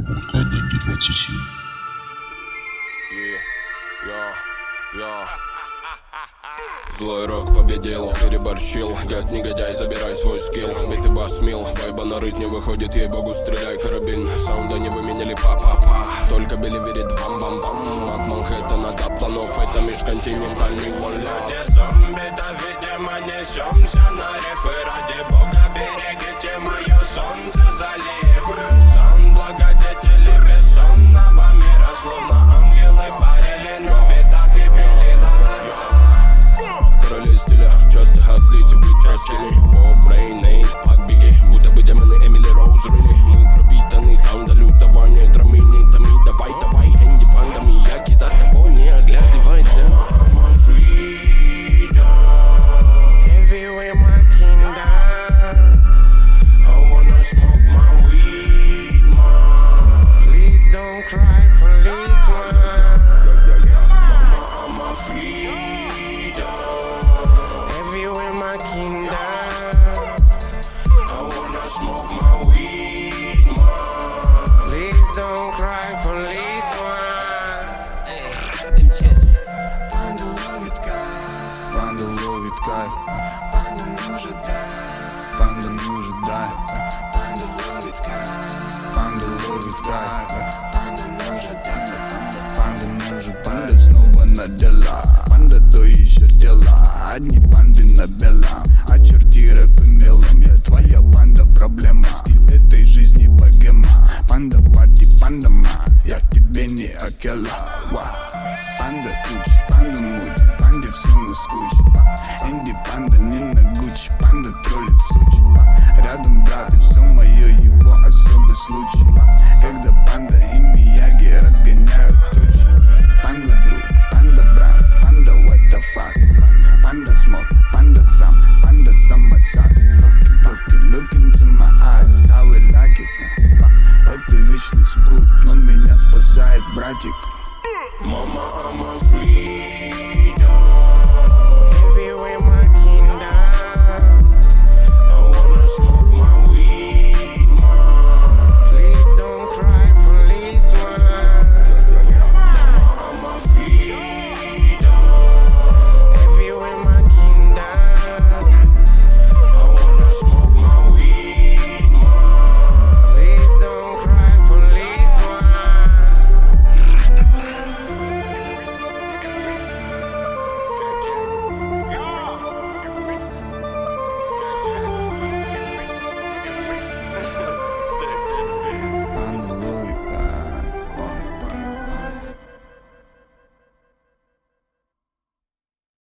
Разработка Деньги 27. Злой рок победил, переборщил. Гад, негодяй, забирай свой скилл. Биты бас мил, вайба нарыть не выходит. Ей-богу, стреляй, карабин. Саунда не выменяли, па-па-па. Только Билли верит, бам-бам-бам. От Манхэттена до планов, это межконтинентальный вольно. Люди зомби, да видимо несемся на рифы. Ради бога берегите мое солнце заливы. Сан благодетели бессонного мира. Словно ангелы парили на битах и били ла-ла-ла. Короли стиля, часто отзлите быть растили. Брейн, Нейт, Пак, Бигги. Будто бы демоны Эмили Роуз рыли. Мы пропитаны саунда лютования. Драмы нитами, давай, давай. Энди, панда, Мияги, за тобой не оглядывайся. My freedom, everywhere my kingdom. I wanna smoke my weed, man. Please don't cry, policeman. Mama, I'm a freedom, everywhere my kingdom. I wanna smoke my weed, man. Please don't cry, policeman. Them chips. Панда ловит кайф, Панда ловит кайф, панда нужен дай, панда нужен дай, панда ловит кайф, панда ловит кайф, панда нужен дай. панда нужен, панда снова на дела, панда то еще дела, одни панды на белом, очерти рэп мелом, я твоя панда проблема, стиль этой жизни богема, панда парти, панда ма, я тебе не акела, панда учит, панда мутит, панде все наскучит, Энди панда не на Гуччи, панда троллит сучи, рядом брат и все мое его особый случай, когда панда и Мияги разгоняют тучи, панда друг, панда брат, панда what the fuck, панда смог, панда сам, панда самосад, look into my eyes, how we like it, это вечный спрут, но меня спасает братик. Mama, I'm a free.